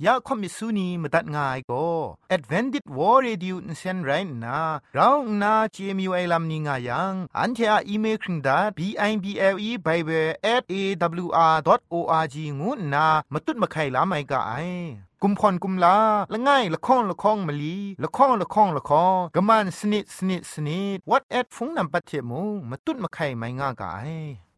ยาคอมิสุนีมตัดง่ายก็ Advented War Radio นเซนไรนะเราหน้า JMU ไอลัมนิงายังอันเทออีเมลคิงดา bible@awr.org งูนะมาตุ้ดมาไข่ลาไม่กะไอกุมพรกุมลาละง่ายละข้องละข้องมะลีละข้องละข้องละข้องกะมันสนิดสนิดสนิด what at ฟงนำปัจเจมูมาตุ้ดมาไข่ไม่ง่ากะไอ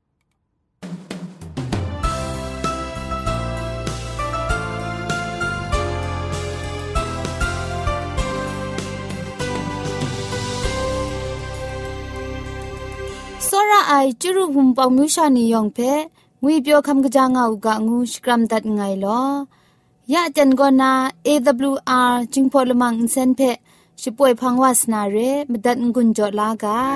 စောရအိုင်ကျရုဟုံပေါမြူရှာနေယောင်ဖဲငွေပြောခမ်ကကြငါဥကငူစကရမ်ဒတ်ငိုင်လောยะจันกอนา AWR จิงพอลมังอินเซนเพชิป่วยพังวาสนาเรมดัดงุนจอลากา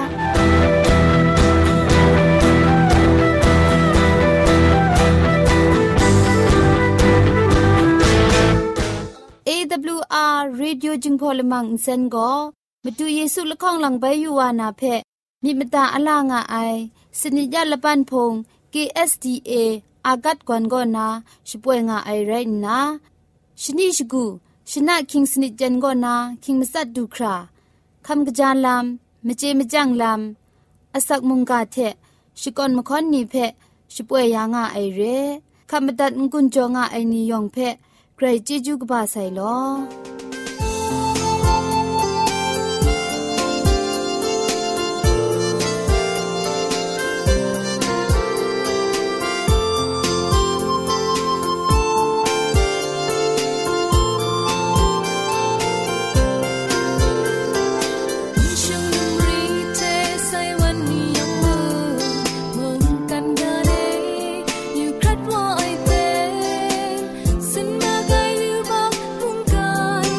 AWR Radio จิงพอลมังอินเซนก็มาดูเยซูละข้องหลังใบยูวานาเพมีมตาอลางาไอสนิยะละปันพง KSDA อากัดกวนกอนาชิป่วยงาไอไรนะชนิชกูชนะคิงสนิจันกอนาคิงมัสัดดูคราคำกระจานลำมเจมจังลำอสักมุงกาเทชิกอนมคอนนีเพชิป่วยยางาไอเรคำบัดงกุนจงาไอนิยองเพใครจีจูกบาไซลอ Sin na kai liu bak hung kai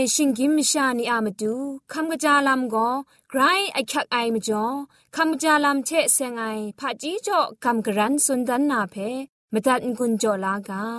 ชิงกิมชานีอามาดูคำกระจาลำก็ไกรไอคักไอมาจ่อคำกระจาลำเชะเซงไอผาจีจ่อคำกระรันสุนดันนาเพมาตัดกุญจ่อลากา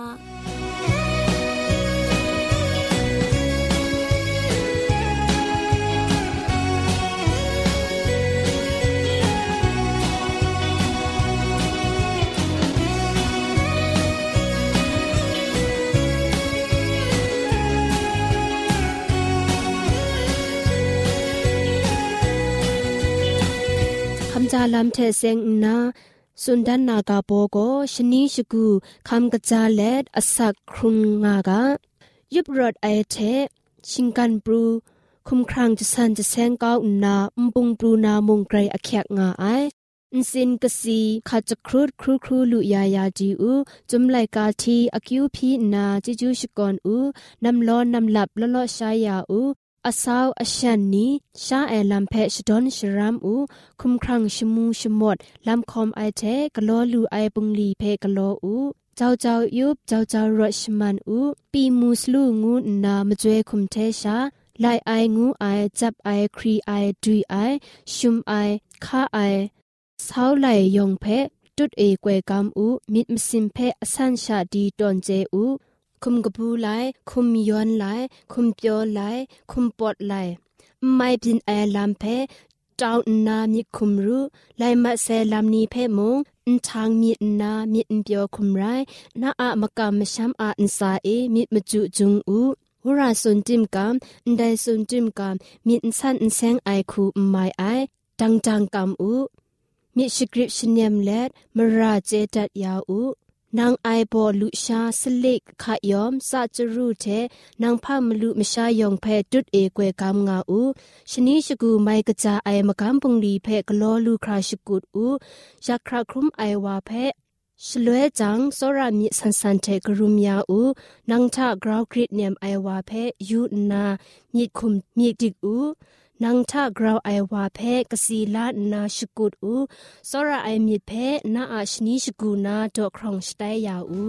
จาลำเทเซงนาสุนดันนากาโปโกชนีชกูคำกระจาเลดอสักครุงงากายุบรถไอเทชิงกันปรูคุมครังจะสันจะแซงก้าวนาปุงปรูนามงไกรอเคียกงาไออินสินกสีขาจะครูดครูลุยายาจีอูจุมไลกาทีอคิวพีนาจิจูชกอนอูนำล้อนำหลับละลอชายาอูอาสาวอาชันนี้ชาแอลำเพชดอนชรามอูคุมครังชมูชมดลำคอมไอเทกะโลลูไอปุงลีเพกะโลอูเจ้ายุบเจ้ารชมันอูปีมูสลูงูนามจวยคุมเทชาไลไองูไอจับไอครีไอดุยไอชุมไอข้าไอสาวไหลยองเพตุดเอกวยกำอูมิดมสิมเพอสันชาดีตอนเจอูคุมกบูไลคุมย้อนไลคุมเปียวไลคุมปอดไลไม่พินแอลำเพเจ้านามีคุมรู้ไลมาเซลำนี้เพมงทางมีนามีเปียวคุมไรนาอะมกามช้ำอาอินสาเอมีมจุจุงอูวราสุนจิมกามได้สุนจิมกามมีอินสันอินแสงไอคูไม่ไอจังกามอูมีสกริปชเนียมเลดมราเจตัดยาอูนางไอโบลุชาสลิกขายอมซาจรูเทนางพามลุมชายองเพจุดเอกวยกามงาอูชนิชกูไมกะจาไอมะกามปงลีเพกลอลูคราชกุดอูยักคราครุมไอวาเพชลวยจังสรามิสันเทกรุมยาอูนางทากราวกริดเนียมไอวาเพยูนามีคุมมีดิกอูนางทากราวไอวาเพกสีลานาชกุดอูสระไอมีเพนาอาชนิชกูนาดอกครองสไตยาอู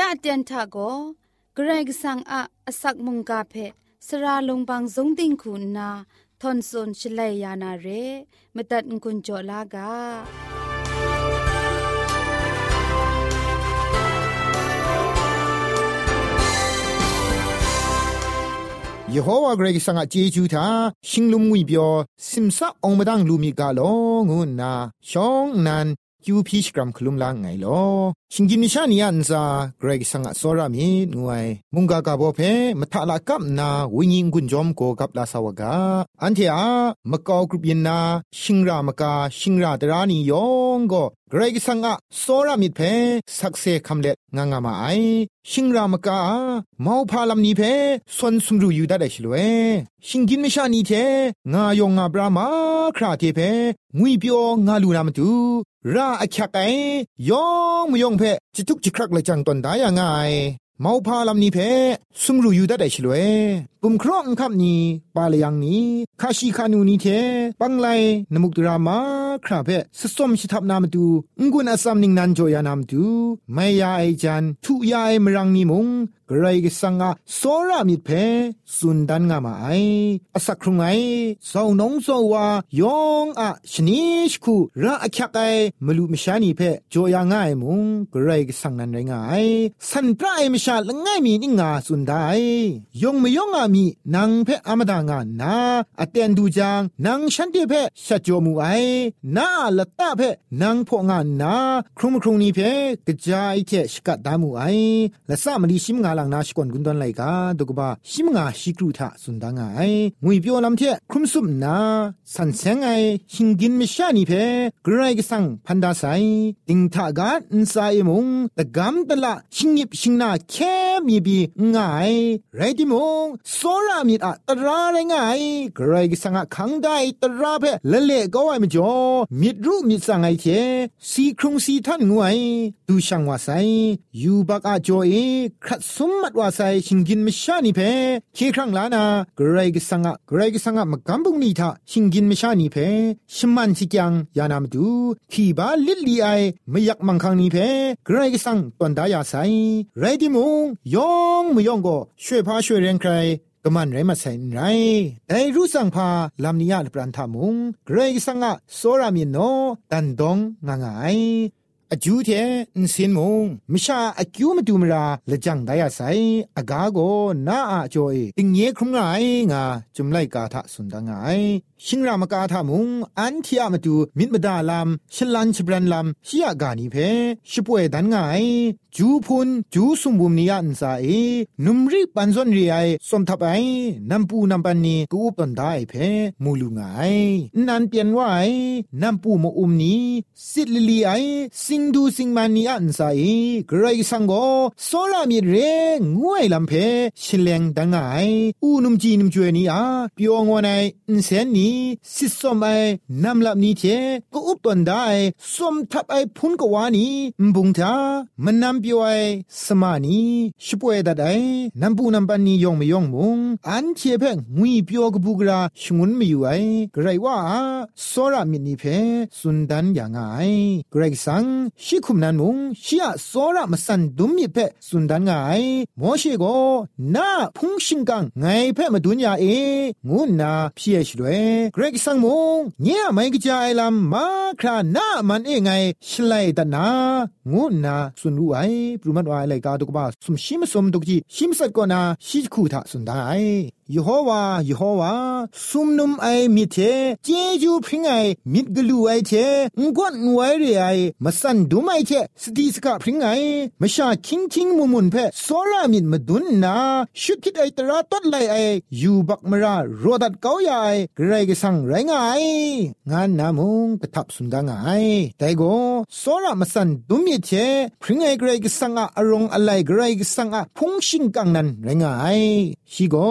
เตียนทาโกเกรกสังอะอสักมุงกาเพสราลงบางสงติงคุณนาทอนซนชลัยยานาเรมตัดกุญจลากายะโฮวาเกรกสังอาเจจูทาชิงลุมงุยเปียวซิมซาองมดังลูมิกาโลงูนาชองนันยูพีชกรัมคลุมลางไงโลชิงกินมิชานีอันซาเกรกสังอาโซรามีงวยมุงกากาโบเพมทะลากับนาวิญิงกุนจอมโกกับลาสาวกาอันเทียมะกอกรุปยินนาชิงรามกาชิงราตรานียองโกเกรกสังอาโซรามิเพสักเซคัมเล็ดงางามาไอชิงรามกาเมาพาลัมนีเพสวนสุมรูยูดาได้ชลเวชิงกินมิชานีเทงายองงาบรามาคราเทเพงุยเปียวงาลูนามตูราอคักไอยองมยองเพจิตุกจิครักเลยจังตอนดายางไงเมาพาลัมนีเพสุมรูยูดาได้ชลเวกุมครองคับนีปาลยังนีคาชิคานูนีเทปังไลนมุกตรามาคราเพสสมชิทับนามตูงุนอสัมนิงนันโจยานามตูไม่ยาไอจันทุยาไอมรังนีมุงกรายกสังอาโซรามิเพสุนดันงามาไออสักครุงไอสาวนงโซวายองอะชนิชคูระอคักไอมลุมชานีเพโจยาง่ายมุงกรายกสังนันไรงายสันตราไอมชาละง่ายมีนิงาสุนไดยองมยองอามีนางเพอามดางานาอเตนดูจางนางฉันเตเพชะโจมูไอนาละตาเพนางพองานาครุมครุงนีเพกะจายเทชกะดามูไอละสามลีชิมงาลังนาชกวนกุนดอนไลกาดกบะชิมงาชิกรูทะสุนดางาไองุยเปียวลำเทครุมซุมนาสันเซงไอหิงกินมิชานีเพกรายกสังพันดาไซติงทากาอินไซมุงตะกัมตะละชิงยิบชิงนาแค่มีบีง่ายไรติมงโซรามิดอะตราไรงายกรายกสังอะขังได้ตราเพละเละก็ไอมจ่อมิดรูมิดสังไอเทสีครุงสีท่านงวยดูช่างว่าไซยูบักอะจ่อเอครัดสมมัดว่าไซชิงกินมิชานีเพเคครั้งลานากรายกสังอะมะกัมบุงนีทาชิงกินมิชานีเพชมันสิจังยานามดูขีบาลิลลีไอไม่อยากมังคังนีเพกรายกสังตอนดายาไซไรดิมงยองมยองก็ช่วยพาช่วยเรียนใครกมันไรมาใส่ไรแต่รู้สังพาลำนิยาปรันทามุงเกรกสังอะโซรามิโนตันดงงางไงอจูเทนสินมุงมิชาอคิวมาดูมราละจังดายาไซอากาโกนาอาจอยติงเยครุงไรงาจุมไลกาทะสุนดางไงชิงรามกาทามุงอันที่อามาดูมิดมดาลามชลันชบรันลามชิยากานีเพชิป่วยดันไงจูพุนจูสุมบุมนิยาอันซาเอนุมริปันซอนรีไอสมทับไอนัมปูนัมปันนีกูอุปนได้เพมูลุงไงนันเปลี่ยนว่าไอนัมปูมอุมนีสิลิลีไอสิงดูสิงมันนิยาอันซาเอกรายสังโกโซรามีเรงวยลำเพชิเลงดังไงอูนุมจีนุมจวยนีอาเปียวงวนไออินเซนนีสิสมไอนำลับนี้เทก็อุปตันได้สมทับไอพุนกวานีบุงทามันนำเปียวไอสมานีช่วยดัดไอนำปูนำปันนียองไม่ยองมุงอันเทียเพงงุยเปียวกบุกราชงุนไม่อยู่ไอกระไรว่าโซรามินีเพสุนดันอย่างไงกระไรสังชิคุมนันมุงชิอาโซรามาสันดุมมีเพสุนดันไงโมเชโกนาพุงชิงกังไงเพมาดุนยาเองูนาพี่ชด้วยเกรกสังมงเนี่ยไม่กระจายลำมาคราหน้ามันเองไงชไลตันนางูนาสุนรู้ไอปรุมัดว่าอะไรกาตุกบ้าสมชิมสมตุกจีชิมสักก่อนนาชิคูทะสุนได้ยโฮวาสุมนุมไอมิเทเจจูพริงไอมิดกลูไอเทงกวนงวยเรไอมาสันดูไอเทสติสกะพริงไอมาชาคิงคิงมุมุนเพโซรามิดมาดุนนาชุดคิดไอตราตัดไลไอยูบักมราโรดัดเกาใหญ่ไกรกสังไรงายงานนามุงกระทับสุนดางไอแต่โกโซรามาสันดูมิเทพริงไอไกรกสังอะอารมณ์อะไรไกรกสังอะพุงชิงกังนันไรงายชิโกโซ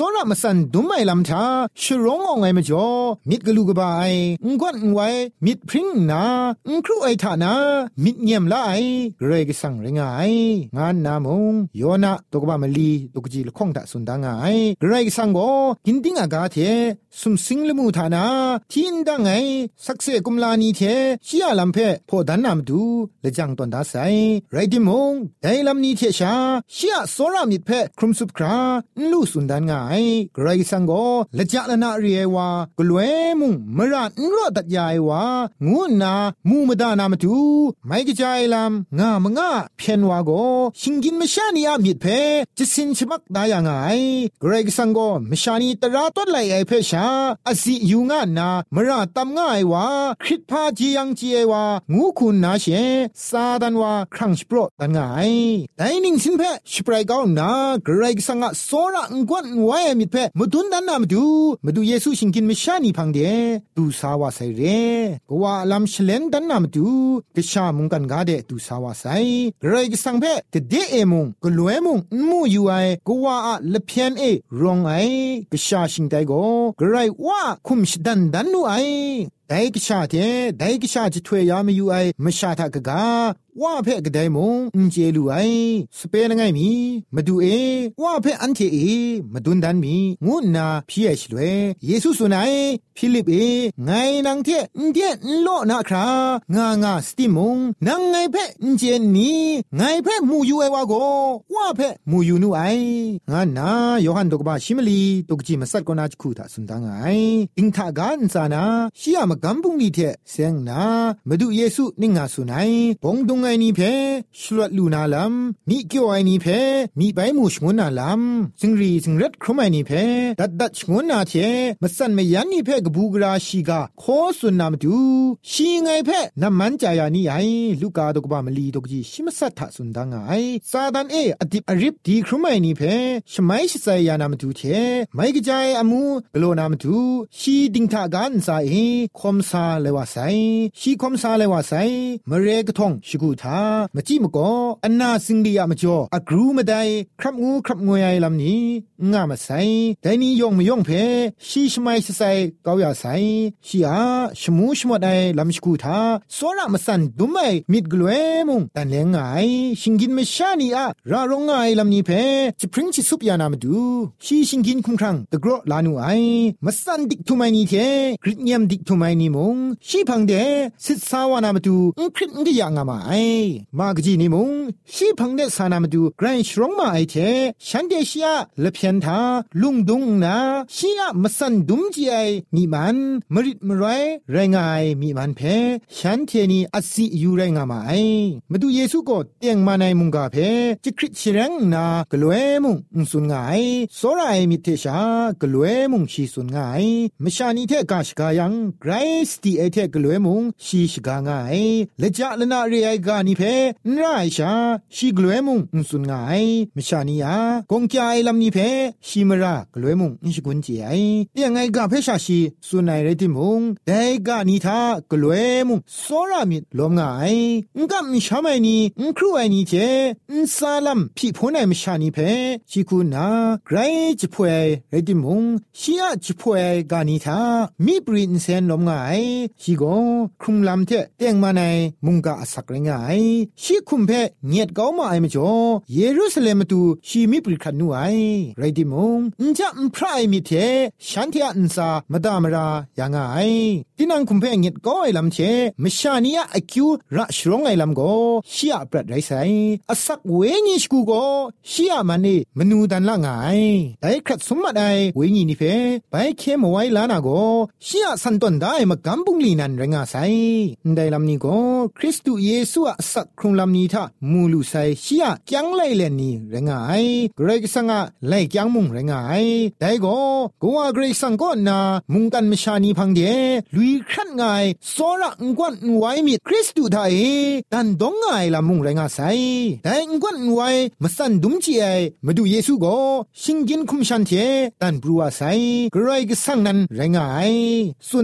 ระมาสันดุมไอลำทาชร้ององไอมจ่อมิดกะลูกบายงวดไว้มิดพริ้งนาครูไอทานามิดเงียมละไอเรกสังเรงไองานนามงโยนะตกบามลีตกจีละข้องตะสุนดางไอเรกสังโกกินติงอากาเทสุมสิงละมูทานาทินดังไงสักเซกุมลานีเทชียลำเพพอดันนามดูละจังตอนดาไซไรดิมงไดลำนี้เทชาชียโซรามิดเพครุมสุบคราลูสุนดานไงไกรสังโกละจักละนาเรียวากลวยมุงมรานรอดัดยายวางูนามูมดานามดูไม่กระจายลำงามงาเพียนวาโกชิงกินมชานีอามิดเพจะสินชมักได้ยังไงไกรสังโกมชานีตราต้นไหลไอเพชาอสิยูงานามราตำง่ายวาคริตพาจียังจีวางูคุณนาเชซาดันวาครั้งสโปรตันง่ายแต่นิ่งสินเพสปรายก้าวนาไกรสังกโซระงกวนไว้มิดเพมาดุนดันนามาดูเยซูชิงกินมชานีพังเดดูสาวาไซเรกว่าลำเชลนดันนามาดูกชามุงกันกาเดดูสาวาไซไกรสังเพกเดเอมุงกลวยมุงมูยูไอกว่าละเพียนรองไอกชาชิงไดโกไกรว่าคุมชดันนูไอไดกชาเทไดกชาจิถวยยามอยู่ไอมชาทากกาว่าเพกไดมงอินเจลูไอสเปนไงมีมาดูว่าเพอันเทมาดุนดันมีงูนาพี่เอชลวยเยซูสุนัยฟิลิปไงนางเทเดียนโลนาครางาสติมงนางไงเพอินเจนีไงเพมูยูไอวาโกว่าเพมูยูนูไองานาโยฮันตกบาชิมลีตกจิมาสัตกนาจคูตาสุนดังไงอิงทากานซานาชิยามกัมปุงลีเทเซงนามาดูเยซูนิงาสุนัยปงดงไงนี่เพชลวดลูนาลัมมีเกี่ยวไอนี่เพมีใบมูชงวนาลัมสิงรีสิงรัดครุมไอนี่เพดัดชงวนาเทมาสั่นไม่ยันนี่เพกบูกราชีกาโคสุนนามดูชีไงเพน้ำมันจายานี่ไอลูกาดกบามลีดกจีชิมสัทธะสุนดังไอซาดันอดิบอริบดีครุมไอนี่เพชไมชิไซยานามดูเทไม่กระจายอมูกโลนามดูชีดิงทากันซาคอมซาเลวาไซชีคอมซาเลวาไซมเรกทองชิกุทามจิมโกอันนาสิงดียามจ่ออกรูมาได้ครับงูครับงวยไอลำนี้งามาไซแต่นี้ยงไม่ยงเพชีชไมชิไซเกาอย่าไซชีอาชมูชมดไอลำชิกุทาสวระมาสันดุมไอมิดกลวยมุงแต่เลงไงชิงกินไม่ชานีอะรารงไงลำนี้เพจะพริ้งชิสุปยานามาดูชีชิงกินคุ้มครั้งตะกรอลานูไอมาสันดิกทุไมนีเทกริดเนียมดิกทุไมนีมงชีพังเดสิทสาวานามาดูคริดงอย่างมาไอมากจีนิมงชีพังเดสานามาดูไกรชรองมาไอเทฉันเดชียละเพียนทาลุงดุงนาชียมาสันดุมจีไอมีมันมริดมรอยไรงายมีมันเพฉันเทนีอสิอยู่ไรงามาไอมาดูเยซูก็เตียงมาในมุงกาเพจิคริชรังนากลวยมุงสุนงายโซไรมิเทชากลวยมุงชีสุนงายมชานีเทกาชกายังไกรสตีเอเทกลวยมุงชีชกางายละจาละนาเรียกานิเพนไรชาชีกลวยมุงสุนงายมชานียากงจายลำนิเพชีมรากลวยมุงอิชกุนเจไอเตียงไงกาเพชาชีสุนัยเรติมุงไดกานิทากลวยมุงโซรามิดลมงายกัมชามัยนีครูไอนีเจซาลัมพี่พนัยมชานีเพชีกุนาไกรจิพวยเรติมุงชียจิพวยกานิทามีปรินเซนลมงายชีโกครุมลำเทเตียงมาในมุงกาสักไรงายชีคุมเพเงียดเก้ามาไอมจ่อเยรูซาเล็มตูชีมีปริคันนูไอไรดิมงจะพระไอมิเทฉันเทียนซามดามรายังไงที่นังคุมเพเงียดเก้าไอลำเชมชานียไอคิวระชรองไอลำโกชียปรัดไรไซอสักเวงีสกูโกชียมันนี่มนูดันละไงแต่ครัดสมบัติไอเวงีนี่เพไปเคมไว้ลานาโกชียสันตนได้มากำบุงลีนันไรงาไซได้ลำนี้โกคริสตุเยซูอสักครุงลำนี้ท่ามูลูไซชียจังไลเลนนี่ไรงายเกรกสังะไลจังมุงไรงายแต่โกว่าเกรกสังก็นามุงกันมชานีพังเดลุยครันไงโซระงกวนไว้มิดคริสตุไทยดันดงไงละมุงไรงาไซแต่งกวนไว้มาสันดุมจีไอมาดูเยซูโกชิงกินคุมชันเทดันบรัวไซเกรกสังนั้นไรงายสุนดังค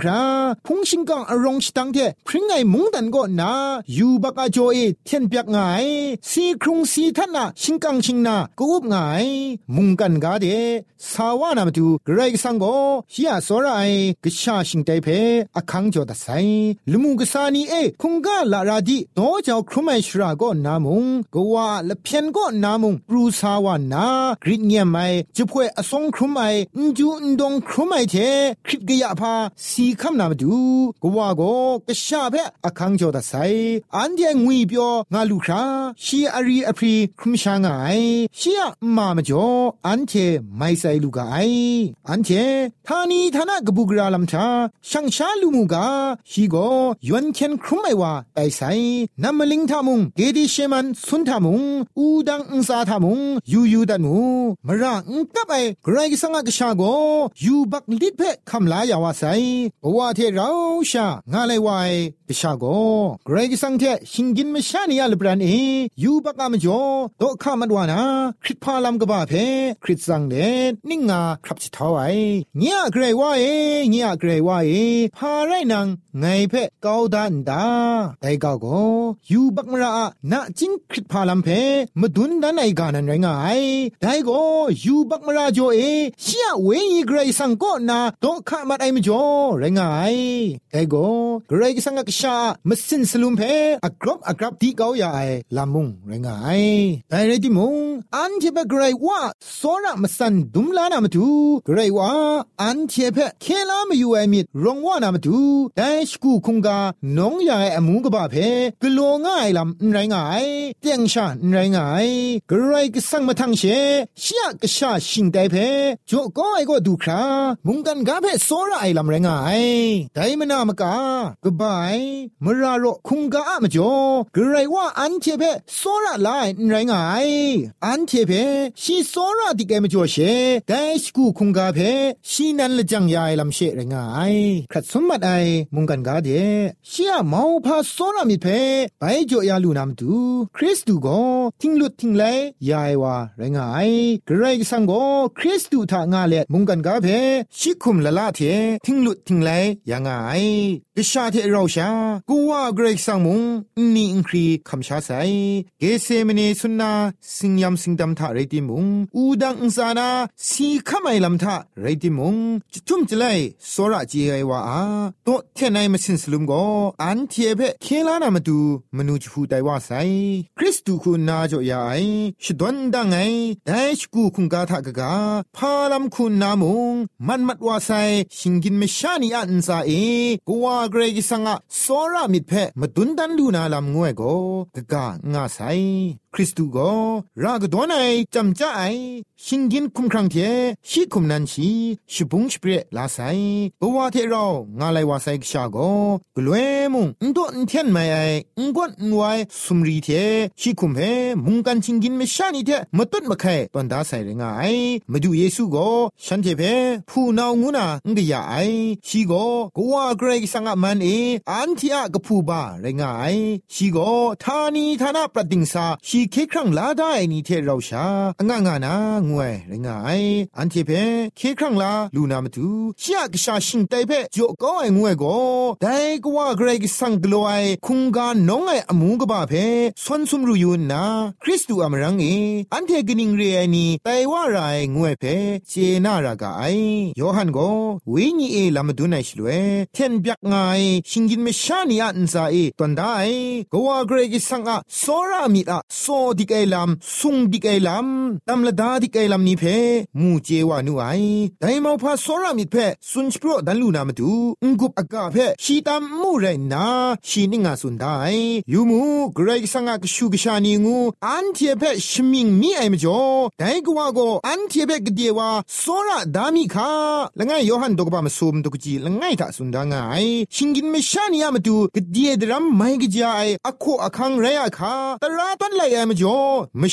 ราพุงชิงกังอรองชิตังเทพริ้งไงมุงดันก็นาอยู่บักอาโจเอเทียนเปียกไงสีครุงสีทันนาชิงกังชิงนากูบไงมุงกันกาเดสาวานามาดูเกรกสังโกฮิยาโซไรกชาชิงไตเพอคังโจตไซลุมุงกษานีเอคุงกาลาราดีโตเจ้าครุไมชราก็นามุงกว่าละเพียนก็นามุงปรูสาวานากริดเงียมไมจะพวยอสงครุไมจูนดงครุไมเทคริดกะยะพาสีคำนามาดูกว่าก็กชาเพอคังโจตไซอันเดียงวีเปียวงาลูคราชีอารีอพรีครุมชางไอชียมามาจ่ออันเทไม่ใส่ลูกไออันเททานีทานากบุกราลัมชาช่างชาลูมูกาชีโกยวนเคนครุมไอว่าไปใส่นัมมลิงทามุงเกดิเชมันสุนทามุงอูดังอุซาทามุงยูดันมูมระอุกับไอไกรกสังกชาโกยูบักลิดเพคำลายาวาไซว่าเทเราชางาไลวายกชาโกไกรกสังเทชิงกินมชานียาลบรันเอยูบักามจ่อโตข้ามัดวานาคริตพาลัมกบาเพคริตสังเดนิ่งงาครับจิตเอาไว้เงียเกรว่าเงียเกรว่าพาไรนังไงเพเกาดันดาแต่ก็ยูบักมระนะจิงคริตพาลัมเพมดุนดันไอกานันไรงายแต่ก็ยูบักมระจ่อเชียเวยีเกรสังก็นาโตข้ามัดไอมจ่อไรงายแต่ก็เกรสังกชามสินสลุมเพอกรับที่เกาอย่าไอลามุงไรงายแต่เรดิมุงอันเทเปเกรว่าโซระมสันดุมลานามาดูเกรว่าอันเทเปเคลามาอยู่ไอมิดรองว่านามาดูแต่สกูคุงกาน้องยาไอมูกบาเพกโลง่ายลำไรงายเตียงชาไรงายเกรกสังมาทังเชเชียกชาชิงไดเพโจก็ไอก็ดูครามุงกันกาเพโซระไอลำไรงายไดมนามกากบายมราโรคุงกาอะมาจ่อเกรว่าอันเทเปโซระไลไรงายอันเทเพชีโซระติเกมจ่อเชแต่สกูคุงกาเพชีนันละจังยายลำเชไรงายครัดสมบัติไอมุงกันกาเดเชียเมาพาโซระมิเพไปจ่อยาลูนามตูคริสตูก็ทิ้งลุดทิ้งไลยายว่าไรงายเกรกสังก็คริสตูทางาเลมุงกันกาเพชิคุมละละเททิ้งลุดทิ้งไลยังไงกษาเทเราชากูว่าเกรกสังมุงนี่อิงครีคำชาไซเกเซมเนสุนนาสิงยำสิงดำทะไรติมุงอูดังอุซานาสีขมายลำทะไรติมุงจุ่มจะไลโซระจีไอวาโตเทนายมาสินสลุมก็อันเทียเพเคลานามาดูมนุจูไดว่าไซคริสตูคุณนาจ่อยาไอชดวนดังไงแต่ชกูคุงกาทะกะกาพาลัมคุณนามุงมันมัดว่าไซชิงกินไม่ชานีอันซากูว่าเกรกิสังะโซระมิดเพมาดุนดันลูนาลำงวยก็กะกางาไซคริสตูก็รากดวนไอจำจ้าไอชิงกินคุมครังเทชิคุมนันชีชิบุงชิเปรลาไซบว่าเทเรางาไลวาไซกชาโกกลวยมุงอุนโตอุนเทียนไม่ไอกวนอุนไวสุมรีเทชิคุมเพมุงกันชิงกินไม่ชานีเทมาตุดมาไข่ตอนดาไซเรงไอมาดูเยซูก็ฉันเทเพผู้นางูนาอุงกะยาไอชีก็กว่าเกรกสังะมันอันที่อะกะผู้บาเรงไอชีก็ทานีทานาปรดิงซาชีเคครั้งลาได้นี่เทเราชางางานางวยไรงายอันเทเพเคครั้งลาลูนามาดูเชียกชาชิงไตเพโจก็ไองวยก็ได้ก็ว่าเกรกสังกลวยคุงกาน้องไออมูกบาเพสวนสุมรูยูนาคริสตูอมรังอันเทกินิงเรียนี่ไตว่าไรงวยเพเจนารากาไอยอหันก็วิญีลามดูไนชลเวเทนเปียกไงชิงกินไม่ชานีอันซาตอนได้ก็ว่าเกรกสังอะโซรามิดอะโซดิกไอลำซุงดิกไอลำตำละดาดิกไอลำนี้เพมูเจวานูไอแต่มาพาโซรามิดเพสุนสโปรดันลูนามาดูงกุบอากาเพชีตามมูเรนาชีนิงาสุนได้ยูมูเกรกสังอะกชูกชานีงูอันเทียเพชมิงมีไอมจ่อแต่ก็ว่าก็อันเทียเพกเดียวว่าโซราดามิคาละไงโยฮันดกบามซุมดกจีละไงถ้าสุนดางไอชิงกินไม่ชานีมาดูกเดียดรัมไม่กจายอโคอคังเรียคาตราตันไลไอมจ่อมชาโก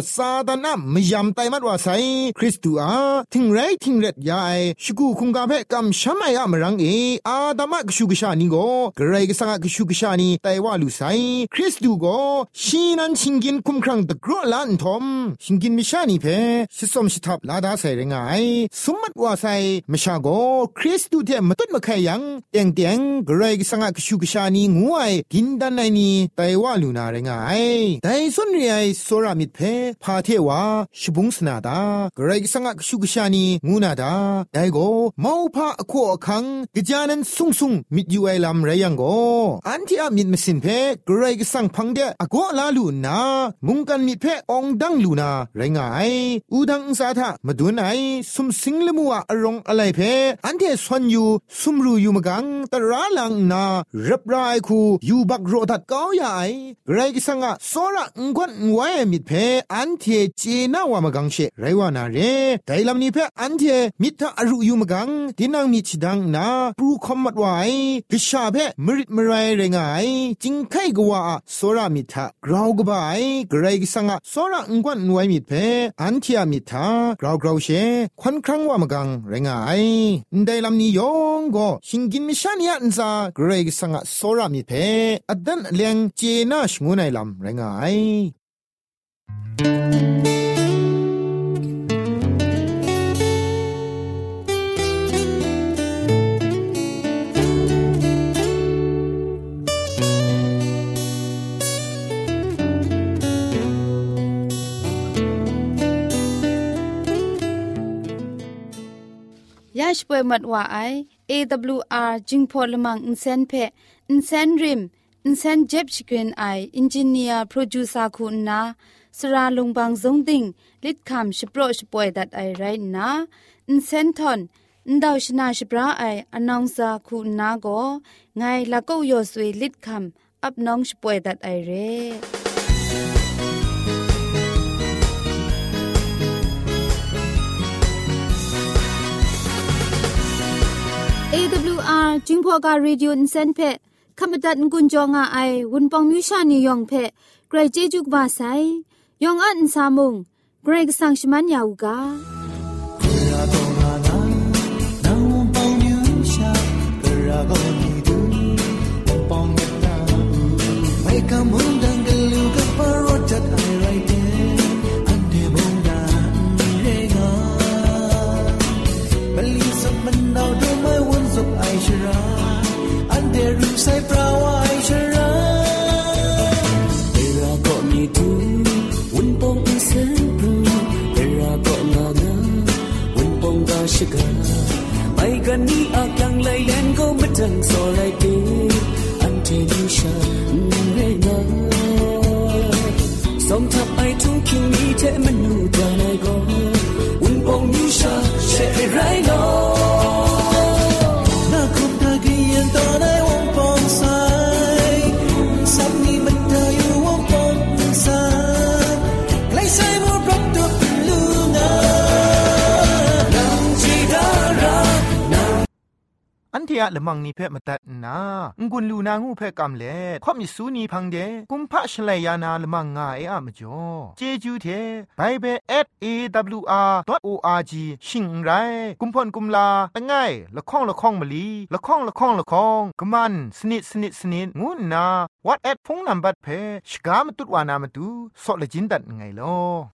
ซาตานะมยำไตมัดว่าไซคริสตูอาทิงไรทิงเร็ดยาไอชกูคุงกาเพกัมชัมไออะมรังเออาดามะกชูกชานิโกกระไรกสังกชูกชานีไตว่าลูไซคริสตูโกชีนันชิงกินคุมครังตะกรัวลันทอมชิงกินมิชานีเพสิสมชิทับลาดาไซเรงไอสมมัดว่าไซมชาโกคริสตูเทมตุดมะไคยังเตียงเตียงกระไรกสังกชูกชานีงูไอกินดันไนนีไตว่าลูนาเรงไอไดซุนเรียโซรามิดเพพาเทวาชบุงสนาดากระไรกสังกชูกชานีงูนาดาไดโกมาวพาอโคอคังกะจานันซุงซุงมิดยูไอลัมไรยังโกอันที่อามิดมสินเพกระไรกสังพังเดอโกลาลูนามุงกันมิดเพองดังลูนาไรงายอูดังอุสาทะมาดูไหนซุมสิงละมัวอรองอะไรเพอันที่สวนอยู่ซุมรูอยู่มกังตระลังนารับรายคูอยู่บักโรดัดก้าวใหญ่ไรกิสังะโซระงวนไว้มิดเพอันที่เจน่าวามกังเชไรวานาเรไดลำนี้เพอันที่มิทะอรุอยู่มกังดินังมิชิดังนาปรูคอมมัดไว้กิชาเพมริดมไรเรงายจิงไข่กว่าโซระมิทะกราวกบายไรกิสังะโซระงวนไว้มิดเพอันที่มิทากราวกราวเชควันครั้งวามกังเรงายไดลำนี้ยองก็ชิงกินมิชานีอันซาไรกิสังะโซระมิดเพอดันเลียงเจน่าชงูไนลำไรงายยาช่วยมัดว่าไอ AWR จิงพอลมังอินเซนเพอินเซนริมอินเซนเจ็บชิกรีนไออินจิเนียร์โปรดิวเซอร์คุณนาสราลงบางซงดิงลิดคำชิโปรชป่วยดัดไอไรนะอินเซนทอนอินดาวชนาชิปราไออนองซาคุณนาโกไงละก็ยอสวยลิดคำอับน้องชิป่วยดัดไอเร่ AWR จิงพอกาเรดิโออินเซนเพขมตัดกุญจงอาไอวุนปองมิวชานียองเพไกรเจจุกบาไซยองอันซามุงไกรกสังชมันยาวกา Sai prawa ai chara era ko mi tu un pong isen pru era ko na na un pong ga shiga mai kan ni akyang lai len ko matang so lai ke ante ni sha re na som thap ai tu king ni te manu da nai go un pong ni sha she rai no na kum da gi yan da nai อันที่อะละมังนิเพ่มาตัดนางุนลูนางูเพ่กำเล่ข่อมิสูนีพังเดกุมพะชเลยานาละมังงาเออะมจ่อเจจูเทไบเบิล@awr.org ชิงไรกุมพ่นกุมลาตะไงละข้องละข้องมะลีละข้องละข้องละข้องกะมันสนิดสนิดสนิดงูนา WhatsApp พงนัมบัดเพ่ชกามตุดวานามตุซอเลจินดัดไงลอ